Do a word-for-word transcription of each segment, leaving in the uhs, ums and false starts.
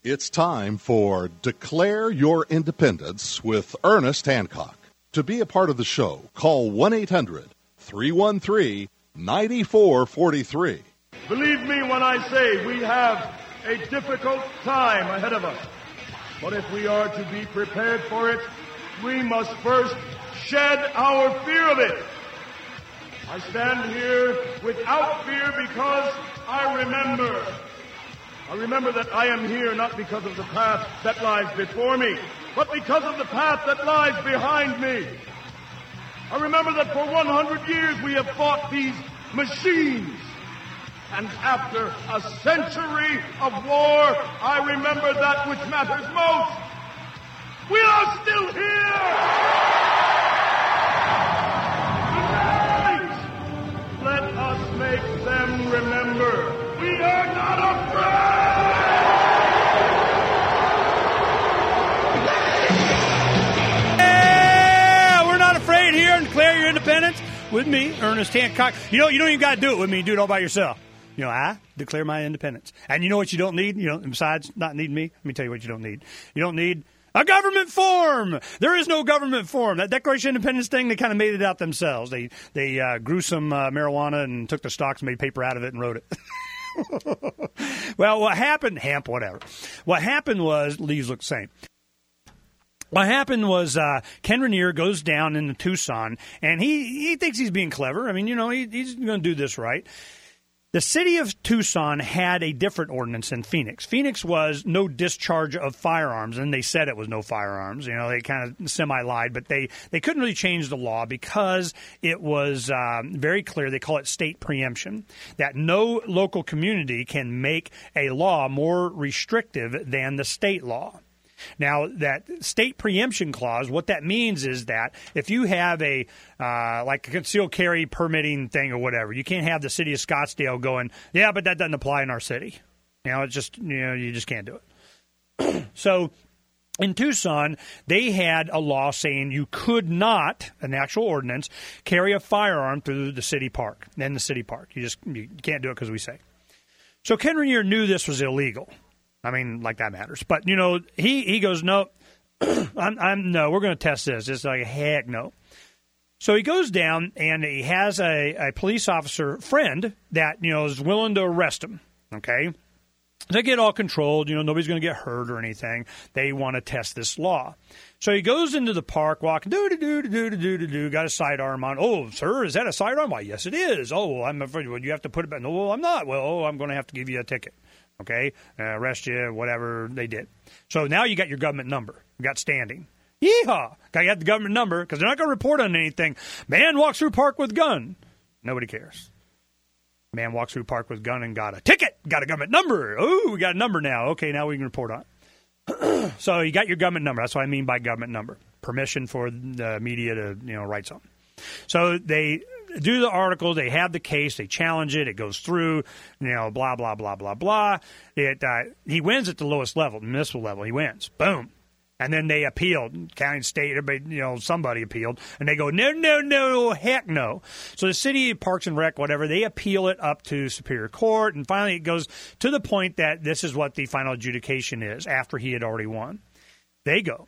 It's time for Declare Your Independence with Ernest Hancock. To be a part of the show, call one eight hundred three one three nine four four three. Believe me when I say we have a difficult time ahead of us. But if we are to be prepared for it, we must first shed our fear of it. I stand here without fear because I remember. I remember that I am here not because of the path that lies before me, but because of the path that lies behind me. I remember that for one hundred years we have fought these machines. And after a century of war, I remember that which matters most. We are still here! Tonight, let us make them remember we are not afraid! Yeah, we're not afraid here and declare your independence with me, Ernest Hancock. You know, you don't even got to do it with me. Do it all by yourself. You know, I declare my independence. And you know what you don't need? You know, besides not needing me, let me tell you what you don't need. You don't need a government form. There is no government form. That Declaration of Independence thing, they kind of made it out themselves. They they uh, grew some uh, marijuana and took the stalks, made paper out of it, and wrote it. Well, what happened, hemp, whatever. What happened was, leaves look the same. What happened was uh, Ken Raniere goes down into Tucson, and he, he thinks he's being clever. I mean, you know, he, he's going to do this right. The city of Tucson had a different ordinance than Phoenix. Phoenix was no discharge of firearms, and they said it was no firearms. You know, they kind of semi-lied, but they, they couldn't really change the law because it was um, very clear. They call it state preemption, that no local community can make a law more restrictive than the state law. Now, that state preemption clause, what that means is that if you have a, uh, like a concealed carry permitting thing or whatever, you can't have the city of Scottsdale going, yeah, but that doesn't apply in our city. You know, it's just, you know, you just can't do it. So in Tucson, they had a law saying you could not, an actual ordinance, carry a firearm through the city park, in the city park. You just you can't do it because we say. So Ken Raniere knew this was illegal. I mean, like that matters. But, you know, he, he goes, no, I'm, I'm no, we're going to test this. It's like, heck no. So he goes down and he has a, a police officer friend that, you know, is willing to arrest him. Okay. They get all controlled. You know, nobody's going to get hurt or anything. They want to test this law. So he goes into the park walking, do-do-do-do-do-do-do-do, got a sidearm on. Oh, sir, is that a sidearm? Why, yes, it is. Oh, I'm afraid. Well, you have to put it back. No, I'm not. Well, oh, I'm going to have to give you a ticket. Okay, uh, arrest you, whatever they did. So now you got your government number. You got standing. Yeehaw! Got you got the government number because they're not going to report on anything. Man walks through park with gun. Nobody cares. Man walks through park with gun and got a ticket. Got a government number. Oh, we got a number now. Okay, now we can report on it. So you got your government number. That's what I mean by government number. Permission for the media to, you know, write something. So they do the article, they have the case, they challenge it, it goes through, you know, blah, blah, blah, blah, blah. It uh, he wins at the lowest level, the municipal level. He wins. Boom. And then they appealed. County, state, everybody, you know, somebody appealed. And they go, no, no, no, heck no. So the city, Parks and Rec, whatever, they appeal it up to Superior Court. And finally it goes to the point that this is what the final adjudication is after he had already won. They go,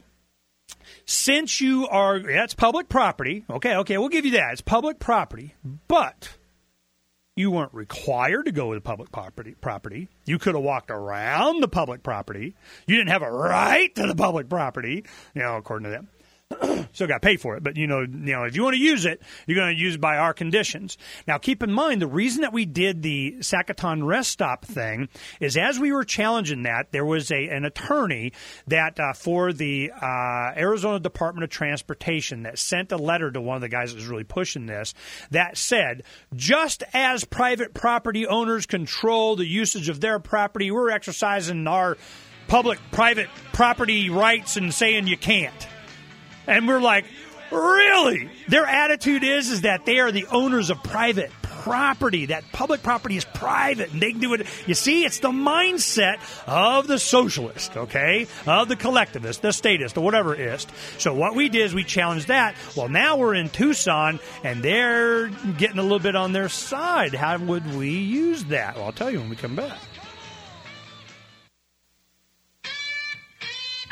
since you are, that's public property. Okay, okay, we'll give you that. It's public property. But you weren't required to go to the public property. Property. You could have walked around the public property. You didn't have a right to the public property, you know, according to them. Still got to pay for it, but you know, you know, if you want to use it, you're going to use it by our conditions. Now, keep in mind the reason that we did the Sacaton rest stop thing is as we were challenging that, there was a an attorney that uh, for the uh, Arizona Department of Transportation that sent a letter to one of the guys that was really pushing this that said, just as private property owners control the usage of their property, we're exercising our public-private property rights and saying you can't. And we're like, really? Their attitude is, is that they are the owners of private property, that public property is private, and they can do it. You see, it's the mindset of the socialist, okay, of the collectivist, the statist, or whatever it is. So what we did is we challenged that. Well, now we're in Tucson, and they're getting a little bit on their side. How would we use that? Well, I'll tell you when we come back.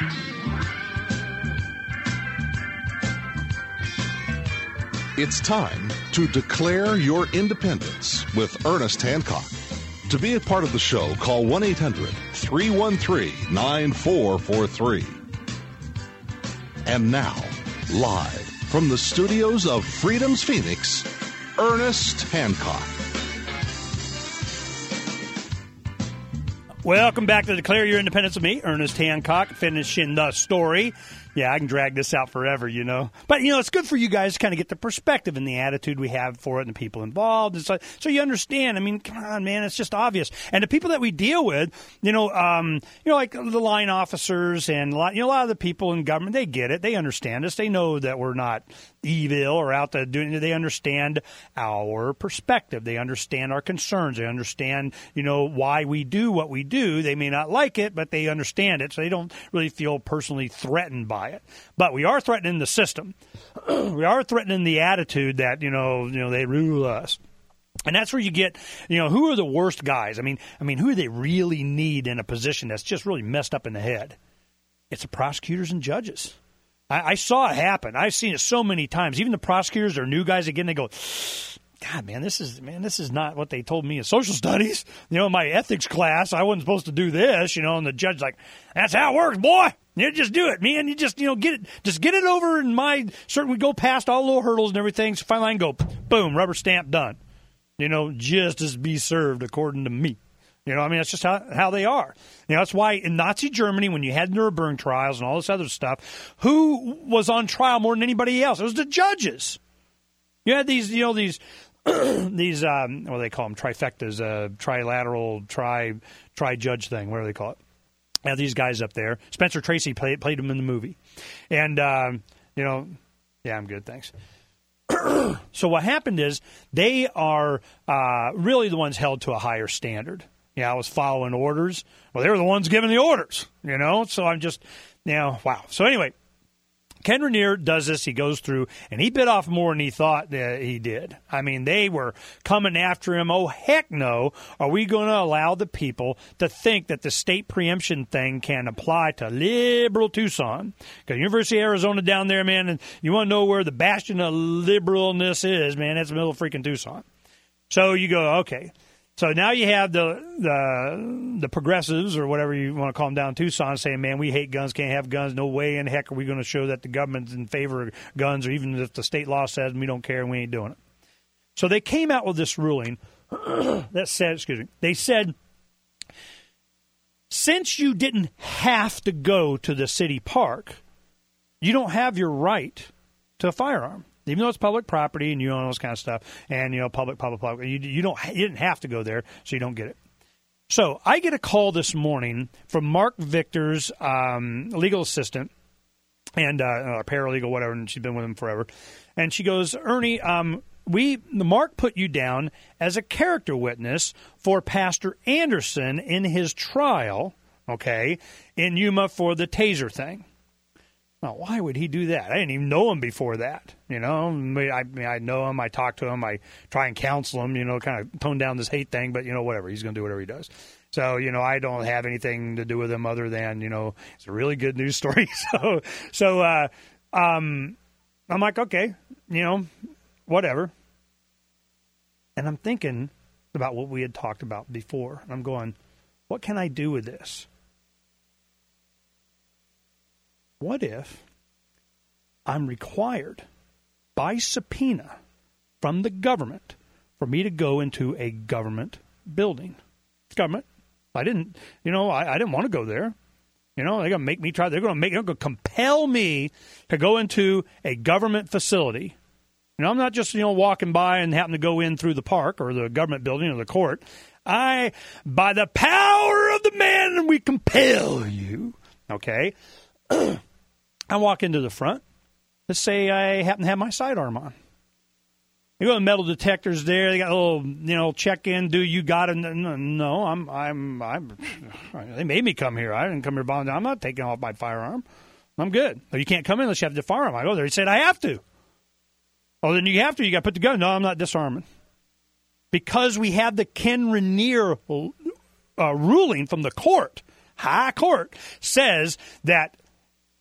It's time to declare your independence with Ernest Hancock. To be a part of the show, call one eight hundred three one three nine four four three. And now, live from the studios of Freedom's Phoenix, Ernest Hancock. Welcome back to Declare Your Independence with me, Ernest Hancock, finishing the story. Yeah, I can drag this out forever, you know. But, you know, it's good for you guys to kind of get the perspective and the attitude we have for it and the people involved. And so, so you understand. I mean, come on, man, it's just obvious. And the people that we deal with, you know, um, you know, like the line officers and, a lot, you know, a lot of the people in government, they get it. They understand us. They know that we're not evil or out there doing it. They understand our perspective. They understand our concerns. They understand, you know, why we do what we do. They may not like it, but they understand it. So they don't really feel personally threatened by it. But we are threatening the system. We are threatening the attitude that, you know, you know, they rule us. And that's where you get, you know, who are the worst guys? I mean, I mean, who do they really need in a position that's just really messed up in the head? It's the prosecutors and judges. I, I saw it happen. I've seen it so many times. Even the prosecutors are new guys again. They go, God, man, this is man, this is not what they told me in social studies. You know, in my ethics class, I wasn't supposed to do this. You know, and the judge's like, "That's how it works, boy. You just do it, man. You just, you know, get it, just get it over." And my certainly go past all the little hurdles and everything. So finally, I can go, boom, rubber stamp, done. You know, justice be served according to me. You know, I mean, that's just how, how they are. You know, that's why in Nazi Germany, when you had Nuremberg trials and all this other stuff, who was on trial more than anybody else? It was the judges. You had these, you know, these. these, um, what do they call them, trifectas, uh, trilateral, tri, tri-judge thing, whatever they call it. Now, these guys up there, Spencer Tracy played, played them in the movie. And, um, you know, yeah, I'm good, thanks. So what happened is they are uh, really the ones held to a higher standard. Yeah, I was following orders. Well, they were the ones giving the orders, you know, so I'm just, you know, wow. So anyway, Ken Raniere does this. He goes through, and he bit off more than he thought that he did. I mean, they were coming after him. Oh, heck no. Are we going to allow the people to think that the state preemption thing can apply to liberal Tucson? Because University of Arizona down there, man, and you want to know where the bastion of liberalness is, man, that's the middle of freaking Tucson. So you go, okay. So now you have the the the progressives or whatever you want to call them down in Tucson saying, man, we hate guns, can't have guns, no way in heck are we going to show that the government's in favor of guns, or even if the state law says we don't care and we ain't doing it. So they came out with this ruling that said, excuse me, they said, since you didn't have to go to the city park, you don't have your right to a firearm. Even though it's public property and you own all this kind of stuff, and, you know, public, public, public, you, you don't, you didn't have to go there, so you don't get it. So I get a call this morning from Mark Victor's um, legal assistant and uh, paralegal, whatever, and she's been with him forever. And she goes, Ernie, um, we, Mark put you down as a character witness for Pastor Anderson in his trial, okay, in Yuma for the taser thing. Now, why would he do that? I didn't even know him before that. You know, I, I, mean, I know him. I talk to him. I try and counsel him, you know, kind of tone down this hate thing. But, you know, whatever. He's going to do whatever he does. So, you know, I don't have anything to do with him other than, you know, it's a really good news story. so, so uh, um, I'm like, okay, you know, whatever. And I'm thinking about what we had talked about before. And I'm going, what can I do with this? What if I'm required by subpoena from the government for me to go into a government building? It's government. I didn't, you know, I, I didn't want to go there. You know, they're going to make me try. They're going to make, they're going to compel me to go into a government facility. You know, I'm not just, you know, walking by and happen to go in through the park or the government building or the court. I, by the power of the man, we compel you. Okay. I walk into the front. Let's say I happen to have my sidearm on. You go to metal detectors there. They got a little, you know, check in. Do you got it? No, I'm, I'm, I'm. They made me come here. I didn't come here voluntarily. I'm not taking off my firearm. I'm good. Oh, you can't come in unless you have the firearm. I go there. He said I have to. Oh, then you have to. You got to put the gun. No, I'm not disarming. Because we have the Ken Raniere uh, ruling from the court, high court, says that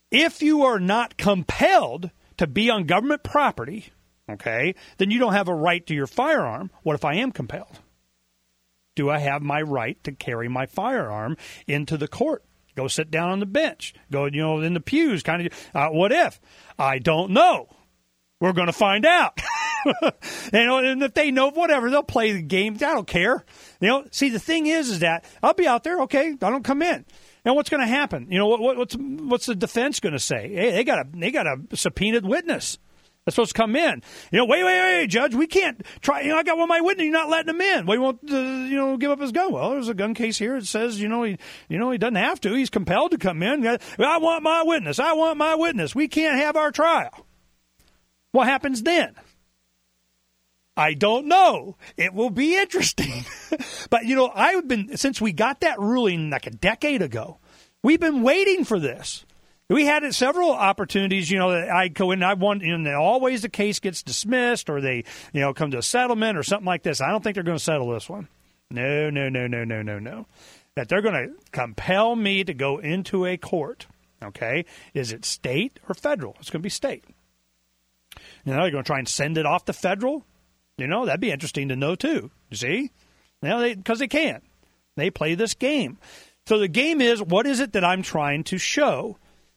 If you are not compelled to be on government property, okay, then you don't have a right to your firearm. What if I am compelled? Do I have my right to carry my firearm into the court? Go sit down on the bench. Go, you know, in the pews, kind of. Uh, what if? I don't know. We're going to find out. you know, and if they know, whatever, they'll play the game. I don't care. You know, see, the thing is, is that I'll be out there. Okay, I don't come in. Now, what's going to happen? You know, what, what, what's what's the defense going to say? Hey, they got a they got a subpoenaed witness that's supposed to come in. You know, wait, wait, wait, Judge, we can't try. You know, I got one of my witness. You're not letting him in. Well, he won't, uh, you know, give up his gun. Well, there's a gun case here. It says, you know, he, you know, he doesn't have to. He's compelled to come in. I want my witness. I want my witness. We can't have our trial. What happens then? I don't know. It will be interesting. But, you know, I've been, since we got that ruling like a decade ago, we've been waiting for this. We had it several opportunities, you know, that I go in and I want, you know, always the case gets dismissed or they, you know, come to a settlement or something like this. I don't think they're going to settle this one. No, no, no, no, no, no, no. That they're going to compel me to go into a court. Okay. Is it state or federal? It's going to be state. You know, they're going to try and send it off to federal. You know, that'd be interesting to know too. You see? You know, they, because they can. They play this game. So the game is, what is it that I'm trying to show?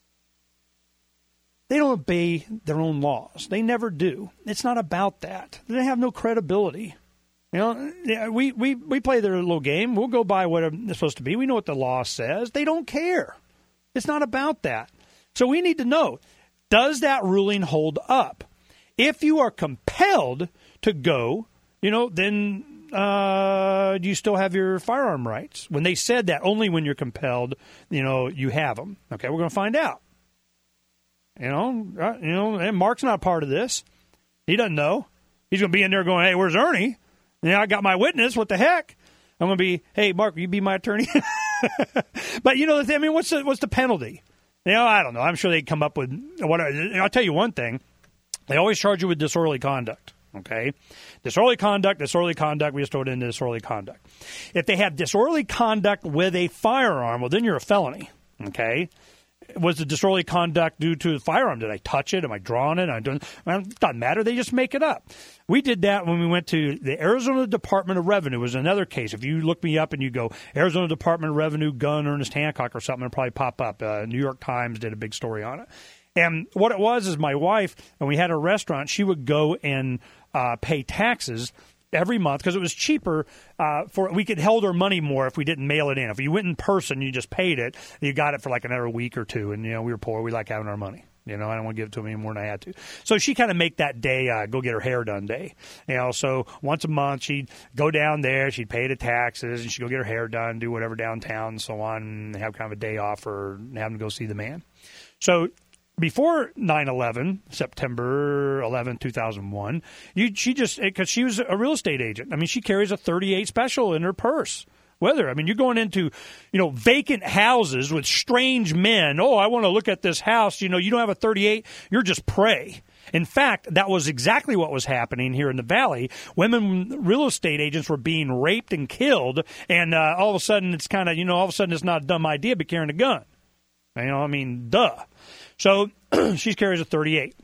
They don't obey their own laws. They never do. It's not about that. They have no credibility. You know, we, we, we play their little game. We'll go by what it's supposed to be. We know what the law says. They don't care. It's not about that. So we need to know, does that ruling hold up? If you are compelled to go, you know, then uh, you still have your firearm rights. When they said that, only when you're compelled, you know, you have them. Okay, we're going to find out. You know, uh, you know, and Mark's not part of this. He doesn't know. He's going to be in there going, hey, where's Ernie? Yeah, I got my witness. What the heck? I'm going to be, hey, Mark, will you be my attorney? But, you know, I mean, what's the, what's the penalty? You know, I don't know. I'm sure they'd come up with what. I'll tell you one thing. They always charge you with disorderly conduct. Okay? Disorderly conduct, disorderly conduct. We just throw it into disorderly conduct. If they have disorderly conduct with a firearm, well, then you're a felony. Okay? Was the disorderly conduct due to the firearm? Did I touch it? Am I drawing it? I don't. Well, it doesn't matter. They just make it up. We did that when we went to the Arizona Department of Revenue. It was another case. If you look me up and you go Arizona Department of Revenue, gun, Ernest Hancock or something, it'll probably pop up. Uh, New York Times did a big story on it. And what it was is my wife, when we had a restaurant, she would go and uh, pay taxes every month because it was cheaper uh, for we could hold our money more if we didn't mail it in. If you went in person, you just paid it. You got it for like another week or two. And, you know, we were poor. We like having our money. You know, I don't want to give it to them any more than I had to. So she kind of make that day uh, go get her hair done day. You know, so once a month she'd go down there, she'd pay the taxes, and she'd go get her hair done, do whatever downtown and so on, and have kind of a day off for having to go see the man. So before nine eleven, September eleventh, two thousand one, you, she just, because she was a real estate agent. I mean, she carries a thirty-eight special in her purse. Whether, I mean, you're going into, you know, vacant houses with strange men. Oh, I want to look at this house. You know, you don't have a thirty-eight. You're just prey. In fact, that was exactly what was happening here in the Valley. Women real estate agents were being raped and killed. And uh, all of a sudden, it's kind of, you know, all of a sudden it's not a dumb idea to be carrying a gun. You know, I mean, duh. So she carries a thirty-eight.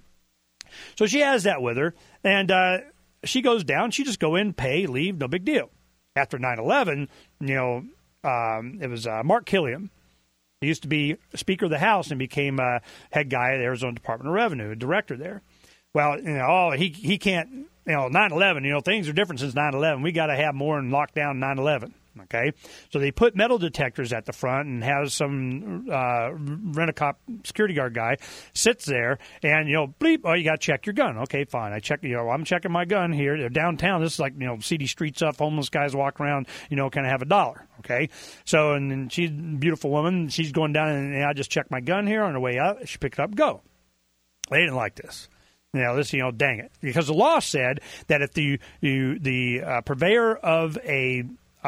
So she has that with her. And uh, she goes down. She just go in, pay, leave, no big deal. After nine eleven, you know, um, it was uh, Mark Killiam. He used to be Speaker of the House and became uh, head guy at the Arizona Department of Revenue, director there. Well, you know, oh, he he can't, you know, nine eleven, you know, things are different since nine eleven. We got to have more and lock down nine eleven. Okay, so they put metal detectors at the front and have some uh, rent-a-cop security guard guy sits there and, you know, bleep, oh, you got to check your gun. Okay, fine. I check, you know, I'm checking my gun here. They're downtown. This is like, you know, seedy street stuff. Homeless guys walk around, you know, kind of have a dollar. Okay, so and then she's a beautiful woman. She's going down and, and I just checked my gun here on her way up. She picked it up, go. They didn't like this. You know, this, you know, dang it, because the law said that if the you the uh, purveyor of a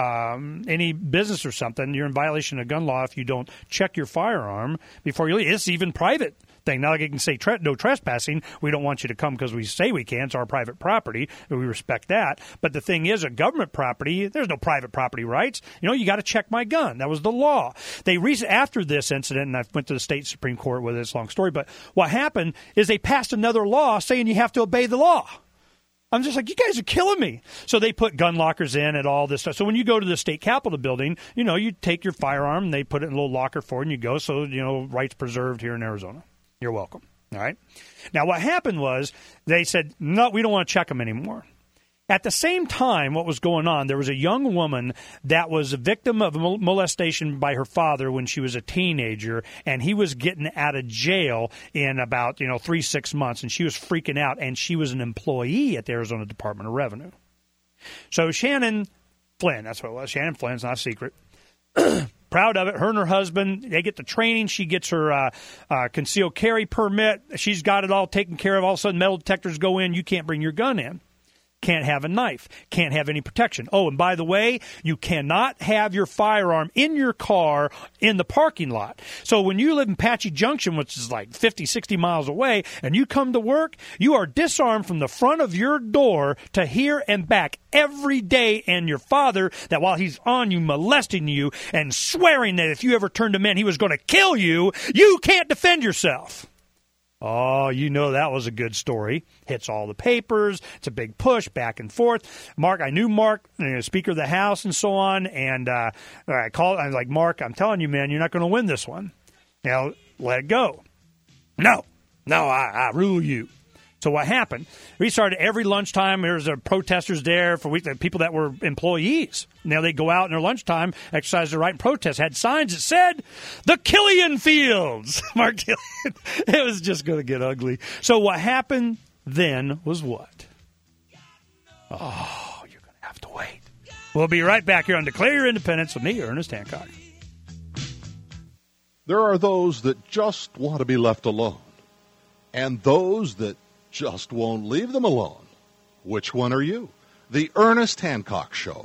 Um, any business or something, you're in violation of gun law if you don't check your firearm before you leave. It's even private thing. Now they can say tre- no trespassing. We don't want you to come because we say we can. It's our private property. And we respect that. But the thing is, a government property, there's no private property rights. You know, you got to check my gun. That was the law. They re- After this incident, and I went to the state Supreme Court with this long story, but what happened is they passed another law saying you have to obey the law. I'm just like, you guys are killing me. So they put gun lockers in and all this stuff. So when you go to the state capitol building, you know, you take your firearm and they put it in a little locker for you and you go. So, you know, rights preserved here in Arizona. You're welcome. All right. Now, what happened was they said, no, we don't want to check them anymore. At the same time, what was going on, there was a young woman that was a victim of molestation by her father when she was a teenager, and he was getting out of jail in about, you know, three, six months, and she was freaking out, and she was an employee at the Arizona Department of Revenue. So Shannon Flynn, that's what it was, Shannon Flynn's not a secret, proud of it. Her and her husband, they get the training. She gets her uh, uh, concealed carry permit. She's got it all taken care of. All of a sudden, metal detectors go in. You can't bring your gun in. Can't have a knife. Can't have any protection. Oh, and by the way, you cannot have your firearm in your car in the parking lot. So when you live in Apache Junction, which is like fifty, sixty miles away, and you come to work, you are disarmed from the front of your door to here and back every day. And your father, that while he's on you, molesting you and swearing that if you ever turned him in, he was going to kill you, you can't defend yourself. Oh, you know that was a good story. Hits all the papers. It's a big push back and forth. Mark, I knew Mark, you know, Speaker of the House and so on, and uh, I called. I was like, Mark, I'm telling you, man, you're not going to win this one. You know, let it go. No, no, I, I rule you. So what happened? We started every lunchtime. There was a protesters there for we, the people that were employees. Now they go out in their lunchtime, exercise their right and protest. Had signs that said, "The Killian Fields." Mark Killian. It was just going to get ugly. So what happened then was what? Oh, you're going to have to wait. We'll be right back here on Declare Your Independence with me, Ernest Hancock. There are those that just want to be left alone, and those that just won't leave them alone. Which one are you? The Ernest Hancock Show.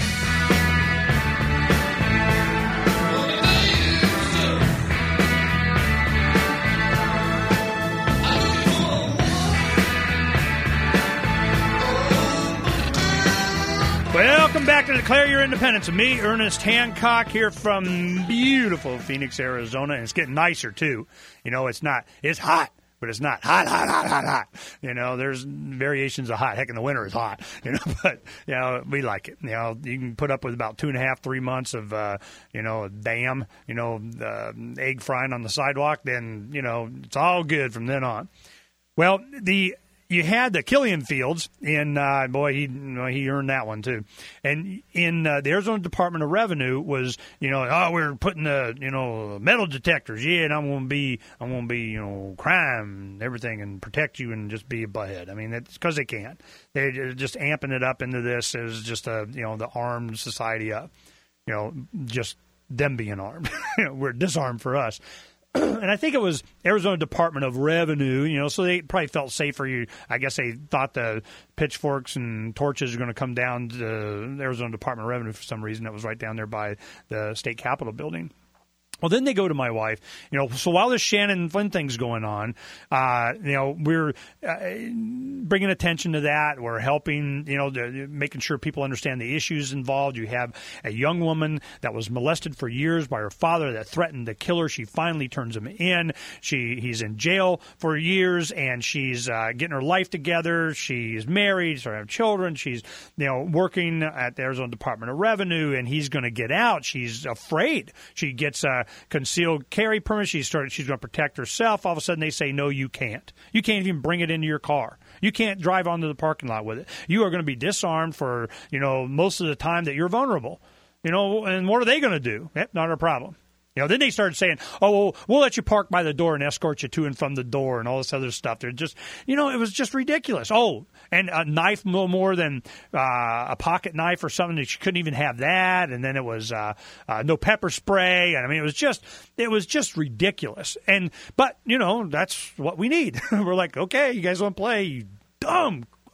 Welcome back to Declare Your Independence with me, Ernest Hancock, here from beautiful Phoenix, Arizona. And it's getting nicer, too. You know, it's not, it's hot. But it's not hot, hot, hot, hot, hot. You know, there's variations of hot. Heck, in the winter it's hot. You know, but you know we like it. You know, you can put up with about two and a half, three months of uh, you know, damn, you know, uh, egg frying on the sidewalk. Then you know it's all good from then on. Well, the you had the Killian Fields in uh, boy he you know, he earned that one too, and in uh, the Arizona Department of Revenue was you know oh we're putting the you know metal detectors yeah and I'm gonna be I'm gonna be you know crime and everything and protect you and just be a butthead. I mean it's because they can't. They're just amping it up into this as just a you know the armed society up, you know just them being armed. We're disarmed for us. And I think it was Arizona Department of Revenue, you know, so they probably felt safer. You, I guess they thought the pitchforks and torches were going to come down to the Arizona Department of Revenue for some reason. That was right down there by the state capitol building. Well, then they go to my wife, you know, so while this Shannon Flynn thing's going on, uh, you know, we're uh, bringing attention to that. We're helping, you know, the, making sure people understand the issues involved. You have a young woman that was molested for years by her father that threatened to kill her. She finally turns him in. She He's in jail for years, and she's uh, getting her life together. She's married, starting to have children. She's, you know, working at the Arizona Department of Revenue, and he's going to get out. She's afraid. She gets a uh, concealed carry permit. She started. She's going to protect herself. All of a sudden, they say, no, you can't. You can't even bring it into your car. You can't drive onto the parking lot with it. You are going to be disarmed for, you know, most of the time that you're vulnerable. You know, and what are they going to do? Yep, not a problem. You know, then they started saying, oh, well, we'll let you park by the door and escort you to and from the door and all this other stuff. They're just, you know, it was just ridiculous. Oh, and a knife no more than uh, a pocket knife or something. That you couldn't even have that. And then it was uh, uh, no pepper spray. And I mean, it was just, it was just ridiculous. And, but, you know, that's what we need. We're like, okay, you guys want to play, you dumb,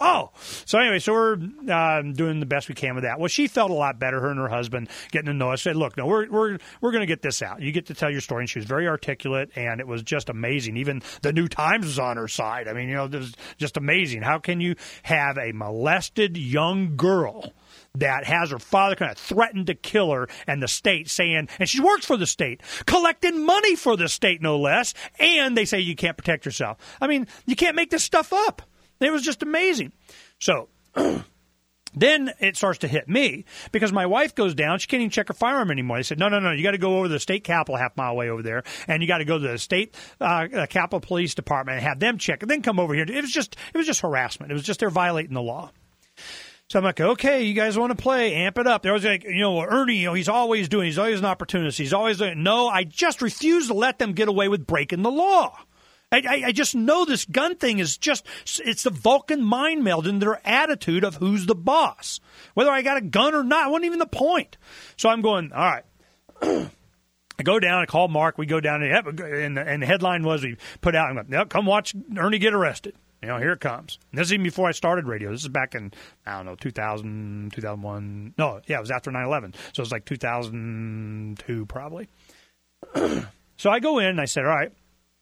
oh. So anyway, so we're uh, doing the best we can with that. Well, she felt a lot better, her and her husband, getting to know us. Said, look, no, we're we're we're going to get this out. You get to tell your story. And she was very articulate, and it was just amazing. Even the New Times was on her side. I mean, you know, it was just amazing. How can you have a molested young girl that has her father kind of threatened to kill her, and the state saying, and she works for the state, collecting money for the state, no less, and they say you can't protect yourself. I mean, you can't make this stuff up. It was just amazing. So then it starts to hit me because my wife goes down. She can't even check her firearm anymore. They said, no, no, no, you got to go over to the state capitol half mile away over there, and you got to go to the state uh, Capitol Police Department and have them check, and then come over here. It was just, it was just harassment. It was just they're violating the law. So I'm like, okay, you guys want to play? Amp it up. There was like, you know, Ernie, you know, he's always doing, he's always an opportunist. He's always doing, no, I just refuse to let them get away with breaking the law. I, I, I just know this gun thing is just, it's the Vulcan mind meld in their attitude of who's the boss. Whether I got a gun or not, wasn't even the point. So I'm going, all right. I go down, I call Mark, we go down, and the, and the headline was, we put out, I'm like, yep, come watch Ernie get arrested. You know, here it comes. And this is even before I started radio. This is back in, I don't know, two thousand, two thousand one. No, yeah, it was after nine eleven. So it was like two thousand two probably. So I go in and I said, all right.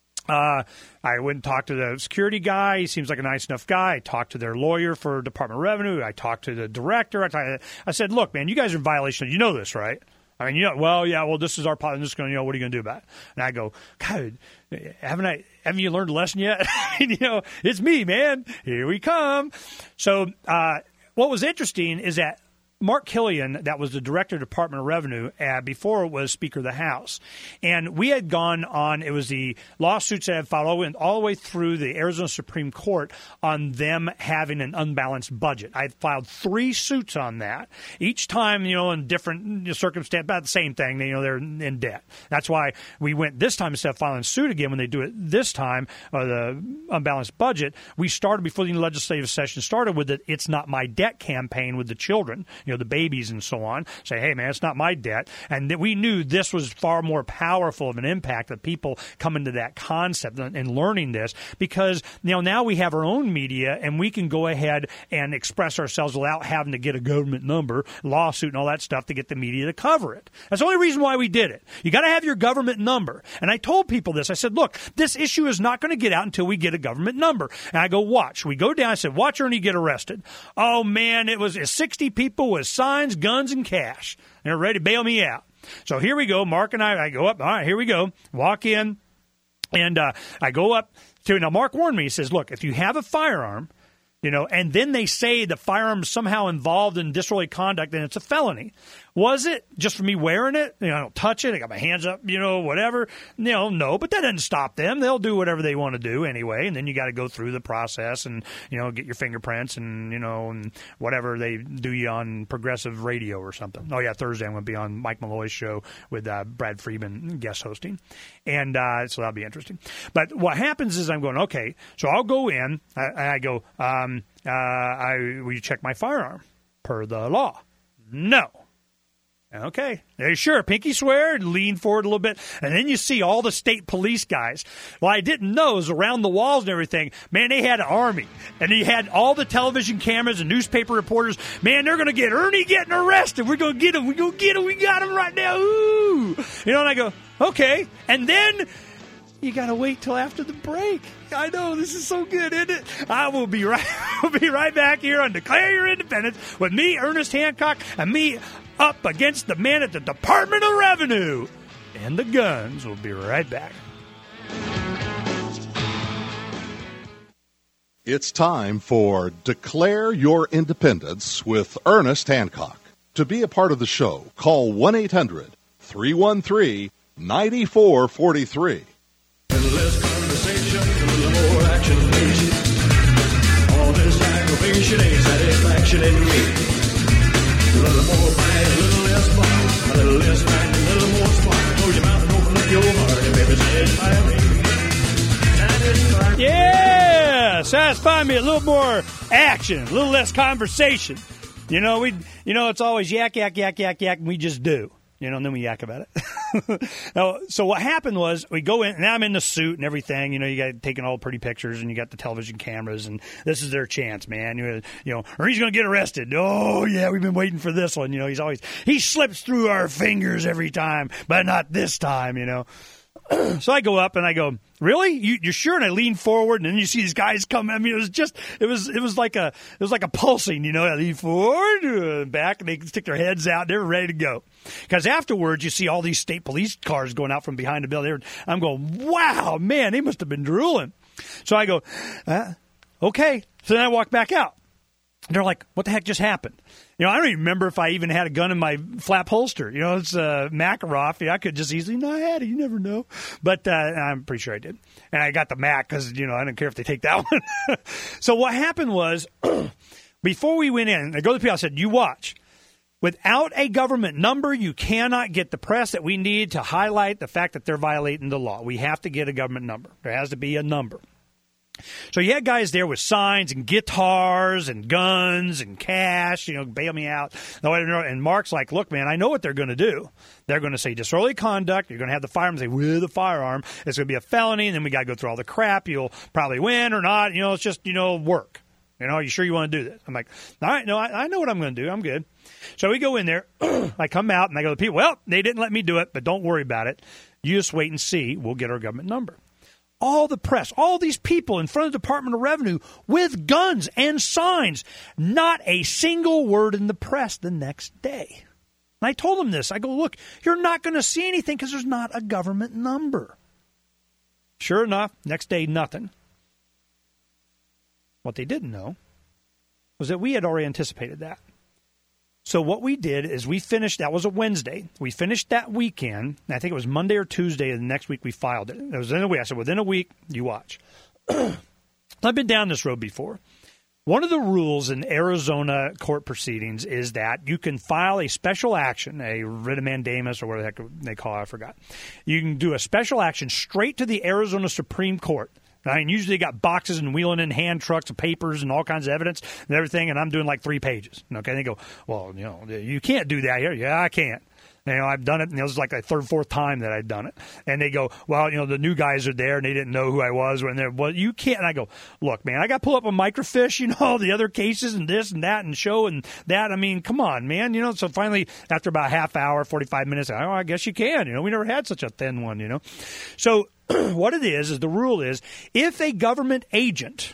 Uh, I went and talked to the security guy. He seems like a nice enough guy. I talked to their lawyer for Department of Revenue. I talked to the director. I, talked, I said, look, man, you guys are in violation. You know this, right? I mean, you know, well, yeah, well, this is our part. I'm just going to, you know, what are you going to do about it? And I go, God, haven't I, haven't you learned a lesson yet? You know, it's me, man. Here we come. So, uh, what was interesting is that Mark Killian, that was the director of Department of Revenue, uh, before was Speaker of the House. And we had gone on, it was the lawsuits that had filed all, all the way through the Arizona Supreme Court on them having an unbalanced budget. I filed three suits on that. Each time, you know, in different circumstances, about the same thing, you know, they're in debt. That's why we went this time, instead of filing suit again, when they do it this time, uh, the unbalanced budget, we started before the legislative session started with the It's Not My Debt campaign with the children, you know, the babies and so on, say, hey, man, it's not my debt. And that we knew this was far more powerful of an impact that people come into that concept and, and learning this because, you know, now we have our own media and we can go ahead and express ourselves without having to get a government number, lawsuit and all that stuff to get the media to cover it. That's the only reason why we did it. You got to have your government number. And I told people this. I said, look, this issue is not going to get out until we get a government number. And I go, watch. We go down. I said, watch Ernie get arrested. Oh, man, it was sixty people with signs, guns, and cash. They're ready to bail me out. So here we go. Mark and I, I go up. All right, here we go. Walk in, and uh, I go up to, now Mark warned me. He says, look, if you have a firearm, you know, and then they say the firearm's somehow involved in disorderly conduct, then it's a felony. Was it just for me wearing it? You know, I don't touch it. I got my hands up, you know, whatever. You know, no, but that doesn't stop them. They'll do whatever they want to do anyway. And then you got to go through the process and, you know, get your fingerprints and, you know, and whatever they do you on progressive radio or something. Oh, yeah, Thursday I'm going to be on Mike Malloy's show with uh, Brad Friedman guest hosting. And uh, so that'll be interesting. But what happens is I'm going, okay, so I'll go in. I, I go, um, uh, I will you check my firearm per the law? No. Okay. They're sure. Pinky swear, lean forward a little bit. And then you see all the state police guys. Well, I didn't know is around the walls and everything. Man, they had an army. And they had all the television cameras and newspaper reporters. Man, they're going to get Ernie getting arrested. We're going to get him. We're going to get him. We got him right now. Ooh. You know, and I go, okay. And then you got to wait till after the break. I know, this is so good, isn't it? I will be right, I'll be right back here on Declare Your Independence with me, Ernest Hancock, and me up against the man at the Department of Revenue and the guns. We'll be right back. It's time for Declare Your Independence with Ernest Hancock. To be a part of the show, call one eight hundred three one three nine four four three. Less conversation, a little more action, please. All this aggravation ain't satisfaction in me. A little more fight, a little less fun. A little less fight, a little more spark. Close your mouth and open up your heart. And baby, satisfy me. Satisfy me. Yeah! Satisfy me. A little more action, a little less conversation. You know, we, you know, it's always yak, yak, yak, yak, yak, and we just do. You know, and then we yak about it. now, so what happened was we go in, now I'm in the suit and everything. You know, you got taking all pretty pictures and you got the television cameras, and this is their chance, man. You, you know, or he's going to get arrested. Oh, yeah, we've been waiting for this one. You know, he's always, he slips through our fingers every time, but not this time, you know. So I go up and I go, really? You, you're sure? And I lean forward, and then you see these guys come. I mean, it was just, it was, it was like a, it was like a pulsing. You know, I lean forward, uh, back, and they stick their heads out. They're ready to go. Because afterwards, you see all these state police cars going out from behind the building. I'm going, wow, man, they must have been drooling. So I go, uh, okay. So then I walk back out. And they're like, what the heck just happened? You know, I don't even remember if I even had a gun in my flap holster. You know, it's uh, Makarov. Yeah, I could just easily, no, I had it. You never know. But uh, I'm pretty sure I did. And I got the Mac because, you know, I didn't care if they take that one. So what happened was, before we went in, I go to the people, I said, you watch. Without a government number, you cannot get the press that we need to highlight the fact that they're violating the law. We have to get a government number. There has to be a number. So you had guys there with signs and guitars and guns and cash, you know, bail me out. And Mark's like, look, man, I know what they're going to do. They're going to say disorderly conduct. You're going to have the firearm say, with a firearm. It's going to be a felony, and then we got to go through all the crap. You'll probably win or not. You know, it's just, you know, work. You know, are you sure you want to do this? I'm like, all right, no, I, I know what I'm going to do. I'm good. So we go in there. I come out, and I go to the people, well, they didn't let me do it, but don't worry about it. You just wait and see. We'll get our government number. All the press, all these people in front of the Department of Revenue with guns and signs. Not a single word in the press the next day. And I told them this. I go, look, you're not going to see anything because there's not a government number. Sure enough, next day, nothing. What they didn't know was that we had already anticipated that. So what we did is we finished, that was a Wednesday. We finished that weekend. I think it was Monday or Tuesday, and the next week we filed it. It was in a week. I said, within a week, you watch. I've been down this road before. One of the rules in Arizona court proceedings is that you can file a special action, a writ of mandamus or whatever the heck they call it, I forgot. You can do a special action straight to the Arizona Supreme Court. I mean, usually they got boxes and wheeling in hand trucks of papers and all kinds of evidence and everything, and I'm doing like three pages. Okay, they go, well, you know, you can't do that here. Yeah, I can't. You know, I've done it, and it was like the third, fourth time that I'd done it. And they go, well, you know, the new guys are there, and they didn't know who I was. And they're, well, you can't. And I go, look, man, I got to pull up a microfiche, you know, the other cases and this and that and show and that. I mean, come on, man. You know, so finally, after about a half hour, forty-five minutes, oh, I guess you can. You know, we never had such a thin one, you know. So what it is, is the rule is if a government agent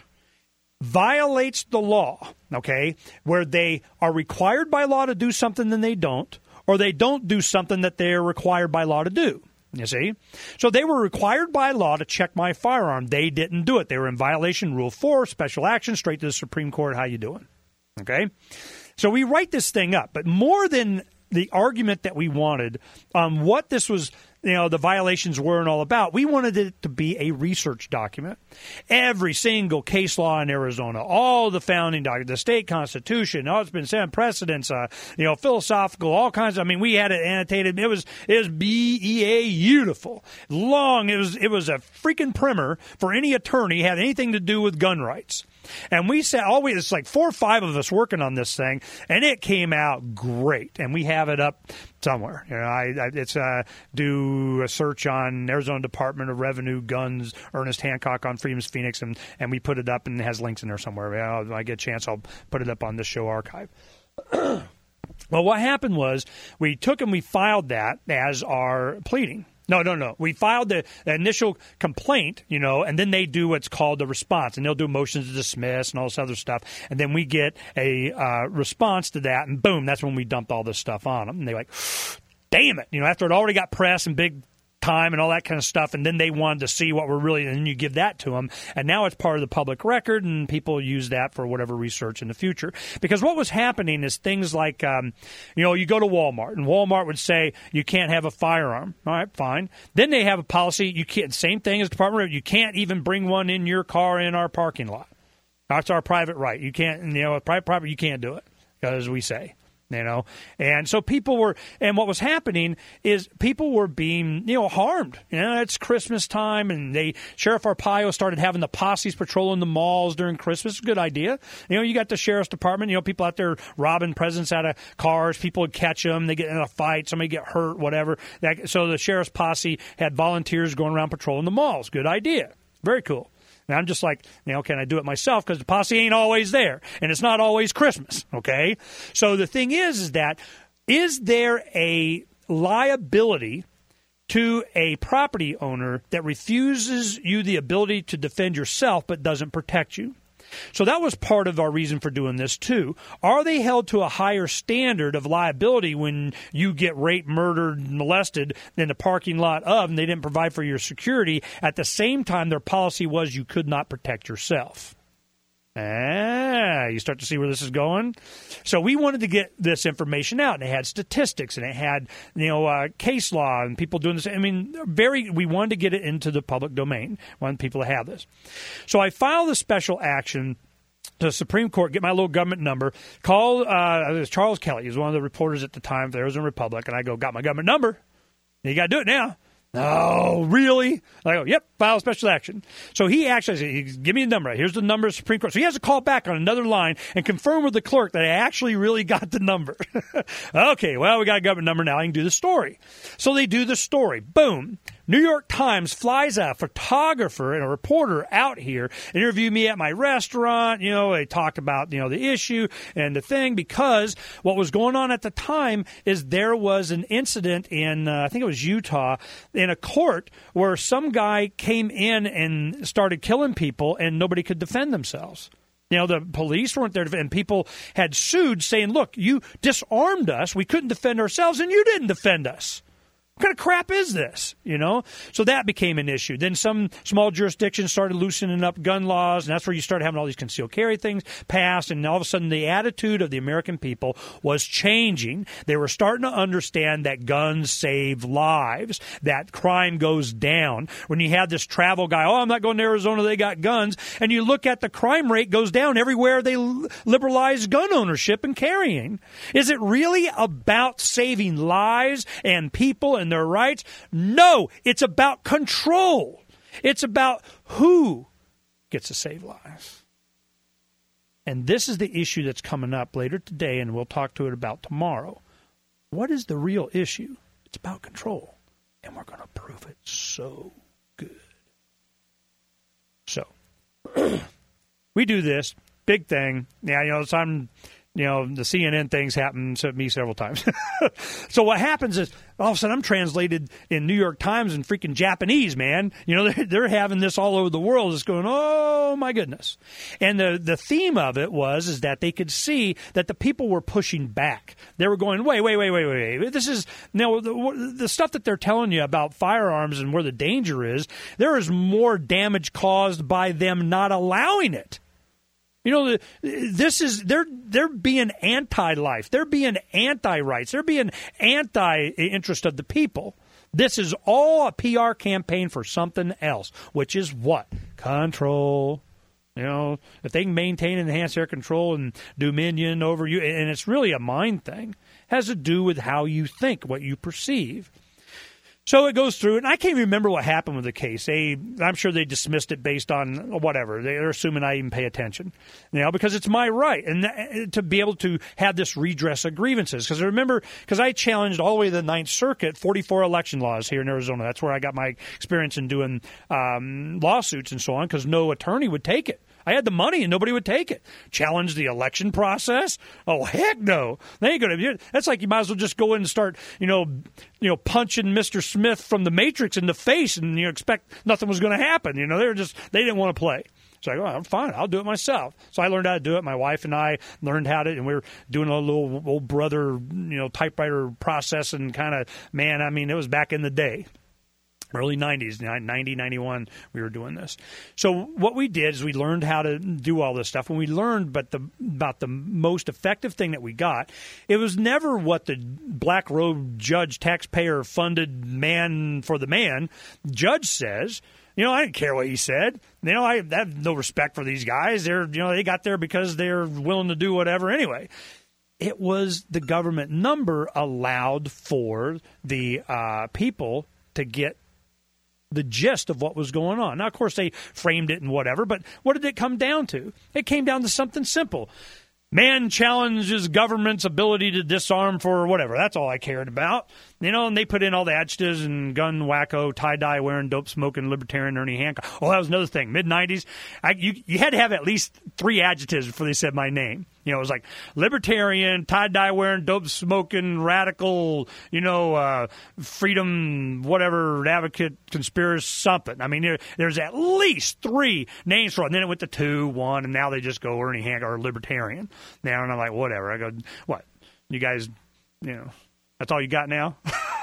violates the law, okay, where they are required by law to do something and they don't, or they don't do something that they're required by law to do, you see? So they were required by law to check my firearm. They didn't do it. They were in violation rule four, special action, straight to the Supreme Court. How you doing? Okay? So we write this thing up, but more than the argument that we wanted on what this was, you know, the violations were and all about, we wanted it to be a research document. Every single case law in Arizona, all the founding documents, the state constitution, all it's been said, precedents, uh, you know, philosophical, all kinds of, I mean, we had it annotated. It was, it was B E A beautiful. Long. It was, it was a freaking primer for any attorney had anything to do with gun rights. And we said, always, it's like four or five of us working on this thing, and it came out great. And we have it up somewhere. You know, I, I it's uh, do a search on Arizona Department of Revenue guns, Ernest Hancock on Freedom's Phoenix, and, and we put it up, and it has links in there somewhere. You know, if I get a chance, I'll put it up on the show archive. Well, what happened was we took and we filed that as our pleading. No, no, no. We filed the, the initial complaint, you know, and then they do what's called the response, and they'll do motions to dismiss and all this other stuff, and then we get a uh, response to that, and boom, that's when we dumped all this stuff on them. And they're like, damn it, you know, after it already got press and big time and all that kind of stuff, and then they wanted to see what we're really, and then you give that to them, and now it's part of the public record, and people use that for whatever research in the future. Because what was happening is things like, um, you know, you go to Walmart, and Walmart would say you can't have a firearm. All right, fine. Then they have a policy, you can't, same thing as Department of Revenue, you can't even bring one in your car in our parking lot. That's our private right. You can't, you know, private property, you can't do it, because we say. You know, and so people were, and what was happening is people were being, you know, harmed. You know, it's Christmas time, and they Sheriff Arpaio started having the posses patrolling the malls during Christmas. Good idea. You know, you got the sheriff's department. You know, people out there robbing presents out of cars. People would catch them. They get in a fight. Somebody get hurt. Whatever. That, so the sheriff's posse had volunteers going around patrolling the malls. Good idea. Very cool. And I'm just like, you know, can I do it myself? Because the posse ain't always there, and it's not always Christmas, okay? So the thing is, is that is there a liability to a property owner that refuses you the ability to defend yourself but doesn't protect you? So that was part of our reason for doing this, too. Are they held to a higher standard of liability when you get raped, murdered, molested in the parking lot of, and they didn't provide for your security? At the same time, their policy was you could not protect yourself. Ah, you start to see where this is going? So we wanted to get this information out, and it had statistics, and it had, you know, uh, case law and people doing this. I mean, very. We wanted to get it into the public domain. Wanted people to have this. So I filed a special action to the Supreme Court, get my little government number, call uh, it was Charles Kelly. He was one of the reporters at the time for the Arizona Republic, and I go, got my government number. You got to do it now. Oh, really? I go, yep, file special action. So he actually said, he, give me the number. Here's the number of the Supreme Court. So he has to call back on another line and confirm with the clerk that I actually really got the number. Okay, well, we got a government number now. I can do the story. So they do the story. Boom. New York Times flies a photographer and a reporter out here, interview me at my restaurant. You know, they talked about, you know, the issue and the thing, because what was going on at the time is there was an incident in, uh, I think it was Utah, in a court where some guy came in and started killing people and nobody could defend themselves. You know, the police weren't there, to, and people had sued saying, look, you disarmed us. We couldn't defend ourselves, and you didn't defend us. What kind of crap is this, you know? So that became an issue. Then some small jurisdictions started loosening up gun laws, and that's where you started having all these concealed carry things passed, and all of a sudden the attitude of the American people was changing. They were starting to understand that guns save lives, that crime goes down. When you have this travel guy, oh, I'm not going to Arizona, they got guns, and you look at the crime rate goes down everywhere they liberalize gun ownership and carrying. Is it really about saving lives and people and and their rights? No, it's about control. It's about who gets to save lives. And this is the issue that's coming up later today, and we'll talk to it about tomorrow. What is the real issue? It's about control, and we're going to prove it so good. So, we do this big thing. Yeah, you know, so I'm... You know, the C N N things happen to me several times. So what happens is, all of a sudden, I'm translated in New York Times in freaking Japanese, man. You know, they're, they're having this all over the world. It's going, oh, my goodness. And the, the theme of it was is that they could see that the people were pushing back. They were going, wait, wait, wait, wait, wait. This is, you know, the, the stuff that they're telling you about firearms and where the danger is, there is more damage caused by them not allowing it. You know, this is, they're they're being anti-life. They're being anti-rights. They're being anti-interest of the people. This is all a P R campaign for something else, which is what? Control. You know, if they can maintain and enhance their control and dominion over you, and it's really a mind thing, it has to do with how you think, what you perceive. So it goes through, and I can't remember what happened with the case. They, I'm sure they dismissed it based on whatever. They're assuming I even pay attention, you know, because it's my right and to be able to have this redress of grievances. Because I remember, because I challenged all the way to the Ninth Circuit, forty-four election laws here in Arizona. That's where I got my experience in doing um, lawsuits and so on, because no attorney would take it. I had the money and nobody would take it. Challenge the election process? Oh, heck no. They ain't going to. That's like you might as well just go in and start, you know, you know, punching Mister Smith from the Matrix in the face and you expect nothing was going to happen. You know, they were just, they didn't want to play. So I go, oh, fine, I'll do it myself. So I learned how to do it. My wife and I learned how to, and we were doing a little old brother, you know, typewriter process and kind of, man, I mean, it was back in the day. Early nineties, ninety, ninety-one, we were doing this. So what we did is we learned how to do all this stuff. When we learned but the, about the most effective thing that we got, it was never what the black robe judge, taxpayer-funded man for the man judge says. You know, I didn't care what he said. You know, I have no respect for these guys. They're, you know, they got there because they're willing to do whatever anyway. it was the government number allowed for the uh, people to get the gist of what was going on. Now, of course, they framed it and whatever, but what did it come down to? It came down to something simple. Man challenges government's ability to disarm for whatever. That's all I cared about. You know, and they put in all the adjectives and gun wacko, tie-dye wearing, dope-smoking, libertarian Ernie Hancock. Oh, that was another thing. mid-nineties, I, you, you had to have at least three adjectives before they said my name. You know, it was like libertarian, tie-dye wearing, dope-smoking, radical, you know, uh, freedom, whatever, advocate, conspiracy, something. I mean, there, there's at least three names for it. And then it went to two, one, and now they just go Ernie Hancock or libertarian. Now, and I'm like, whatever. I go, what? You guys, you know, that's all you got now?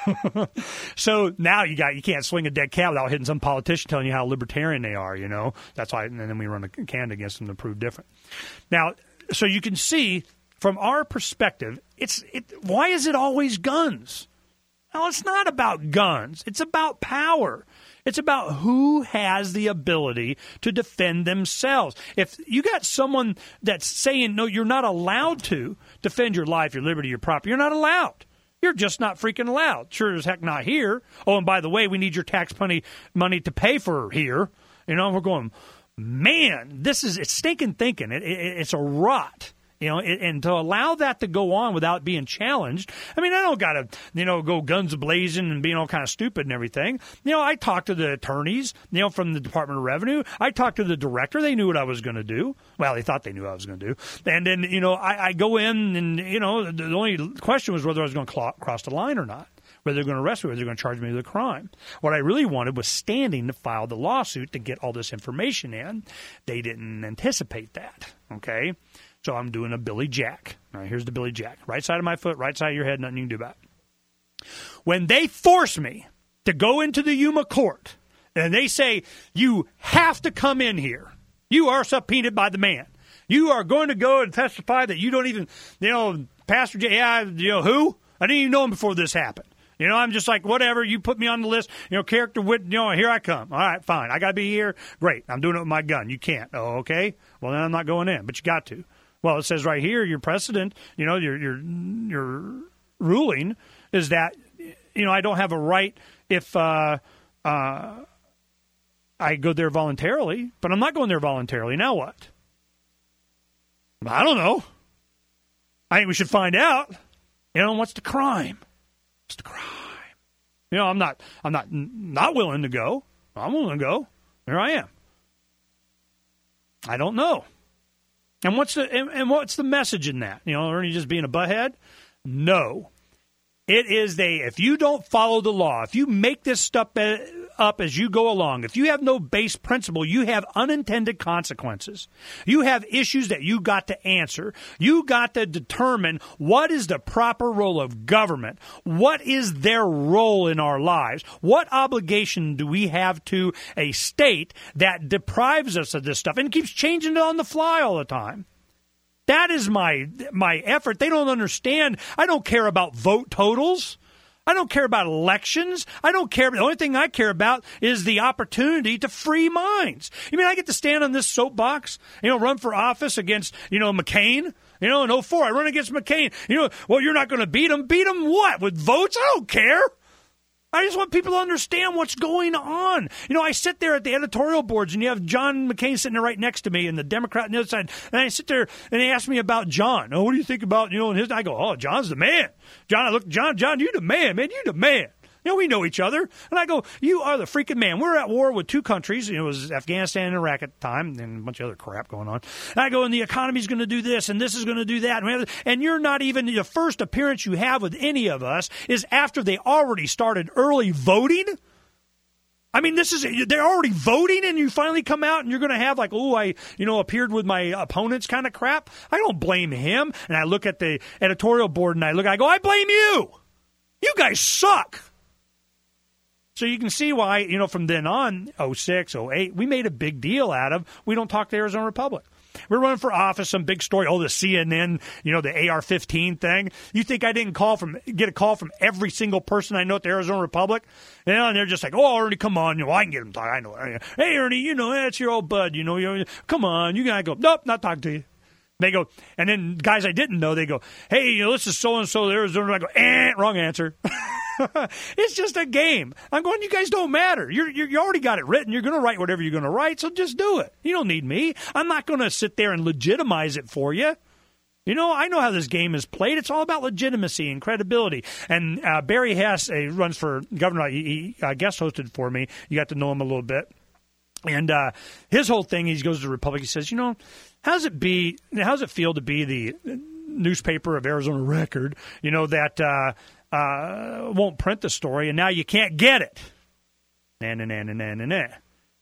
So now you got you can't swing a dead cat without hitting some politician telling you how libertarian they are, you know. That's why, and then we run a can against them to prove different. Now, so you can see from our perspective, it's it. Why is it always guns? Well, it's not about guns. It's about power. It's about who has the ability to defend themselves. If you got someone that's saying, no, you're not allowed to defend your life, your liberty, your property, you're not allowed. You're just not freaking allowed. Sure as heck not here. Oh, and by the way, we need your tax money money to pay for here. You know, we're going, man, this is, it's stinking thinking. It, it, it's a rot. You know, and to allow that to go on without being challenged, I mean, I don't got to, you know, go guns blazing and being all kind of stupid and everything. You know, I talked to the attorneys, you know, from the Department of Revenue. I talked to the director. They knew what I was going to do. Well, they thought they knew what I was going to do. And then, you know, I, I go in and, you know, the only question was whether I was going to cl- cross the line or not, whether they're going to arrest me, whether they're going to charge me with a crime. What I really wanted was standing to file the lawsuit to get all this information in. They didn't anticipate that, okay? So I'm doing a Billy Jack. All right, here's the Billy Jack. Right side of my foot, right side of your head, nothing you can do about it. When they force me to go into the Yuma court, and they say, you have to come in here. You are subpoenaed by the man. You are going to go and testify that you don't even, you know, Pastor J, yeah, you know, who? I didn't even know him before this happened. You know, I'm just like, whatever, you put me on the list, you know, character wit, you know, here I come. All right, fine. I got to be here. Great. I'm doing it with my gun. You can't. Oh, okay. Well, then I'm not going in, but you got to. Well, it says right here, your precedent, you know, your your your ruling is that, you know, I don't have a right if uh, uh, I go there voluntarily, but I'm not going there voluntarily. Now what? I don't know. I think we should find out. You know, what's the crime? What's the crime? You know, I'm not, I'm not, not willing to go. I'm willing to go. Here I am. I don't know. And what's the and, and what's the message in that? You know, Ernie just being a butthead? No. It is they, if you don't follow the law, if you make this stuff up as you go along, if you have no base principle, you have unintended consequences. You have issues that you got to answer. You got to determine what is the proper role of government. What is their role in our lives? What obligation do we have to a state that deprives us of this stuff and keeps changing it on the fly all the time? That is my my effort. They don't understand. I don't care about vote totals. I don't care about elections. I don't care. The only thing I care about is the opportunity to free minds. You mean I get to stand on this soapbox, you know, run for office against, you know, McCain? You know, in oh four, I run against McCain. You know, well, you're not going to beat him. Beat him what? With votes? I don't care. I just want people to understand what's going on. You know, I sit there at the editorial boards, and you have John McCain sitting there right next to me, and the Democrat on the other side. And I sit there, and they ask me about John. Oh, what do you think about, you know, and his? I go, oh, John's the man. John, I look, John, John, you the man, man, you the man. You know, we know each other. And I go, you are the freaking man. We're at war with two countries. You know, it was Afghanistan and Iraq at the time, and a bunch of other crap going on. And I go, and the economy's going to do this, and this is going to do that. And you're not even, the first appearance you have with any of us is after they already started early voting. I mean, this is, they're already voting, and you finally come out, and you're going to have like, oh, I, you know, appeared with my opponents kind of crap. I don't blame him. And I look at the editorial board, and I look, I go, I blame you. You guys suck. So you can see why, you know, from then on, oh six, oh eight, we made a big deal out of, we don't talk to Arizona Republic. We're running for office, some big story, oh, the C N N, you know, the A R fifteen thing. You think I didn't call from get a call from every single person I know at the Arizona Republic? You know, and they're just like, oh, Ernie, come on. You know, I can get them talking. I know. Hey, Ernie, you know, that's your old bud. You know, you come on. You got to go. Nope, not talking to you. They go, and then guys I didn't know, they go, hey, you know, this is so-and-so, Arizona. I go, eh, wrong answer. It's just a game. I'm going, you guys don't matter. You're, you're, you already got it written. You're going to write whatever you're going to write, so just do it. You don't need me. I'm not going to sit there and legitimize it for you. You know, I know how this game is played. It's all about legitimacy and credibility. And uh, Barry Hess uh, runs for governor. He, he uh, guest hosted for me. You got to know him a little bit. And uh, his whole thing, he goes to the Republic. He says, you know, how's it be? How's it feel to be the newspaper of Arizona Record? You know that uh, uh, won't print the story, and now you can't get it. Nah, nah, nah, nah, nah, nah, nah.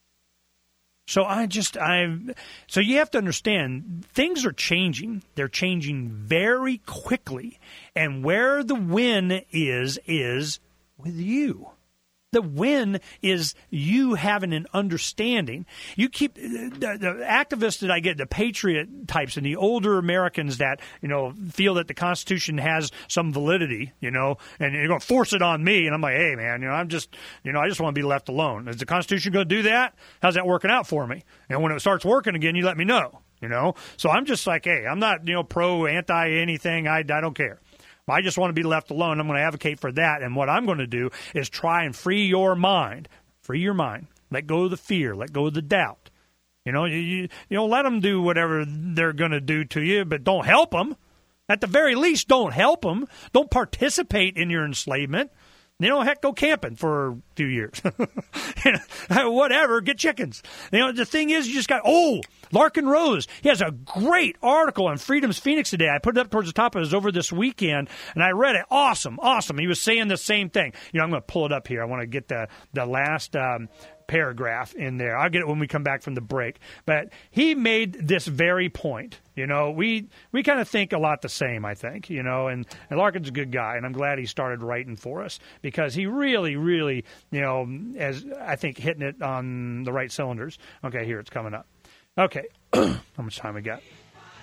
So I just I so you have to understand things are changing. They're changing very quickly, and where the win is is with you. The win is you having an understanding. You keep the, the activists that I get, the patriot types and the older Americans that, you know, feel that the Constitution has some validity, you know, and you're going to force it on me. And I'm like, hey, man, you know, I'm just, you know, I just want to be left alone. Is the Constitution going to do that? How's that working out for me? And when it starts working again, you let me know, you know. So I'm just like, hey, I'm not, you know, pro, anti anything. I, I don't care. I just want to be left alone. I'm going to advocate for that. And what I'm going to do is try and free your mind. Free your mind. Let go of the fear. Let go of the doubt. You know, you, you, you know, let them do whatever they're going to do to you, but don't help them. At the very least, don't help them. Don't participate in your enslavement. You know, heck, go camping for a few years. Whatever, get chickens. You know, the thing is, you just got, oh, Larkin Rose. He has a great article on Freedom's Phoenix today. I put it up towards the top. It was over this weekend, and I read it. Awesome, awesome. He was saying the same thing. You know, I'm going to pull it up here. I want to get the, the last um, paragraph in there. I'll get it when we come back from the break. But he made this very point. You know, we we kind of think a lot the same, I think, you know, and, and Larkin's a good guy, and I'm glad he started writing for us because he really, really, you know, as I think hitting it on the right cylinders. Okay, here it's coming up. Okay, how much time we got?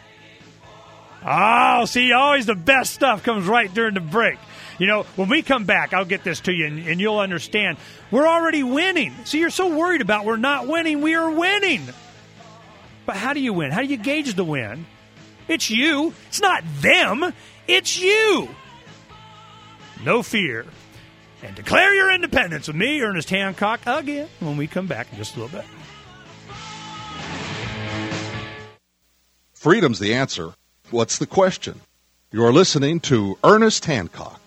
Oh, see, always the best stuff comes right during the break. You know, when we come back, I'll get this to you, and, and you'll understand. We're already winning. See, you're so worried about we're not winning. We are winning. But how do you win? How do you gauge the win? It's you. It's not them. It's you. No fear. And declare your independence with me, Ernest Hancock, again, when we come back in just a little bit. Freedom's the answer. What's the question? You're listening to Ernest Hancock.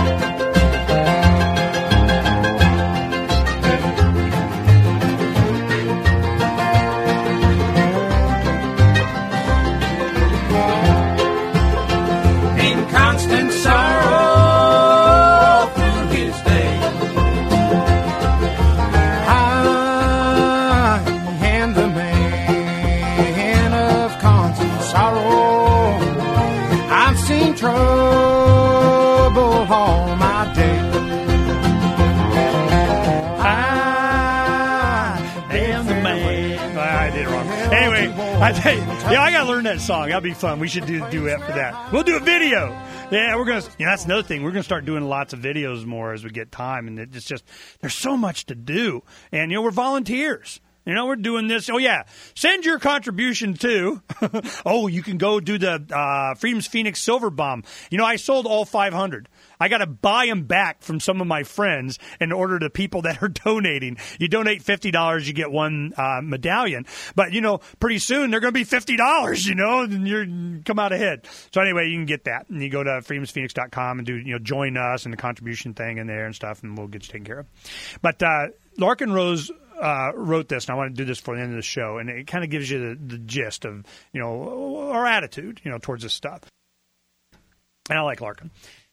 I tell you, yeah, I gotta learn that song. That'll be fun. We should do a duet for that. We'll do a video. Yeah, we're gonna. You know, that's another thing. We're gonna start doing lots of videos more as we get time, and it's just there's so much to do. And you know, we're volunteers. You know, we're doing this. Oh, yeah. Send your contribution too. Oh, you can go do the uh, Freedom's Phoenix Silver Bomb. You know, I sold all five hundred. I got to buy them back from some of my friends in order to people that are donating. You donate fifty dollars, you get one uh, medallion. But, you know, pretty soon they're going to be fifty dollars, you know, and you come out ahead. So anyway, you can get that. And you go to freedoms phoenix dot com and do, you know, join us and the contribution thing in there and stuff, and we'll get you taken care of. But uh, Larkin Rose uh, wrote this, and I want to do this for the end of the show, and it kind of gives you the, the gist of, you know, our attitude, you know, towards this stuff. And I like Larkin.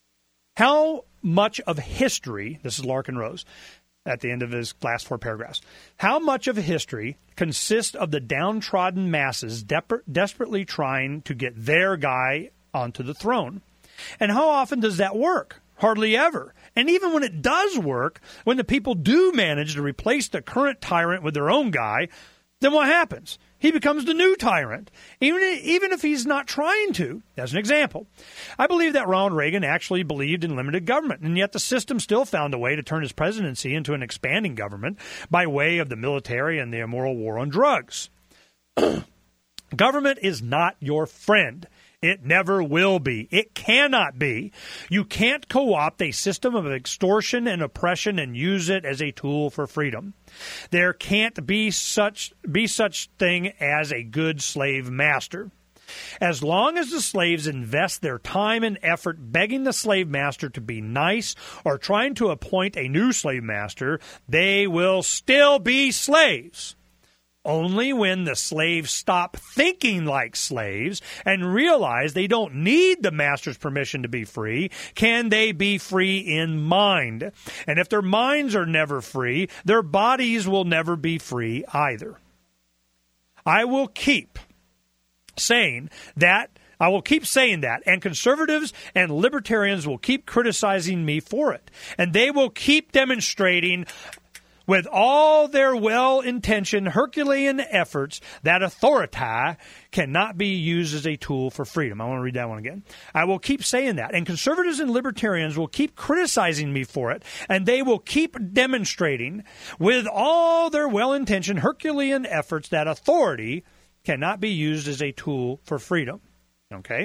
How much of history, this is Larkin Rose at the end of his last four paragraphs, how much of history consists of the downtrodden masses de- desperately trying to get their guy onto the throne? And how often does that work? Hardly ever. And even when it does work, when the people do manage to replace the current tyrant with their own guy, then what happens? He becomes the new tyrant, even, even if he's not trying to. As an example, I believe that Ronald Reagan actually believed in limited government, and yet the system still found a way to turn his presidency into an expanding government by way of the military and the immoral war on drugs. Government is not your friend. It never will be. It cannot be. You can't co-opt a system of extortion and oppression and use it as a tool for freedom. There can't be such be such thing as a good slave master. As long as the slaves invest their time and effort begging the slave master to be nice or trying to appoint a new slave master, they will still be slaves. Only when the slaves stop thinking like slaves and realize they don't need the master's permission to be free can they be free in mind. And if their minds are never free, their bodies will never be free either. I will keep saying that I will keep saying that, and conservatives and libertarians will keep criticizing me for it. And they will keep demonstrating with all their well-intentioned Herculean efforts that authority cannot be used as a tool for freedom. I want to read that one again. I will keep saying that. And conservatives and libertarians will keep criticizing me for it, and they will keep demonstrating with all their well-intentioned Herculean efforts that authority cannot be used as a tool for freedom. Okay?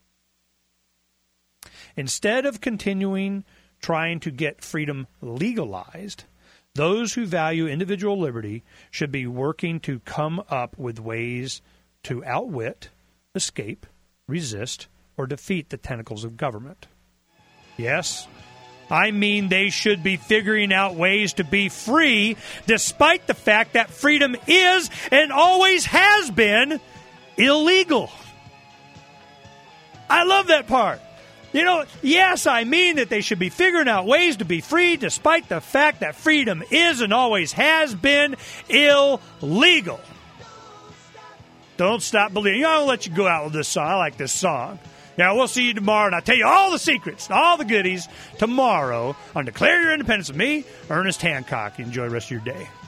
Instead of continuing trying to get freedom legalized, those who value individual liberty should be working to come up with ways to outwit, escape, resist, or defeat the tentacles of government. Yes, I mean they should be figuring out ways to be free despite the fact that freedom is and always has been illegal. I love that part. You know, yes, I mean that they should be figuring out ways to be free despite the fact that freedom is and always has been illegal. Don't stop believing. I'll let you go out with this song. I like this song. Yeah, we'll see you tomorrow, and I'll tell you all the secrets, all the goodies tomorrow on Declare Your Independence with me, Ernest Hancock. Enjoy the rest of your day.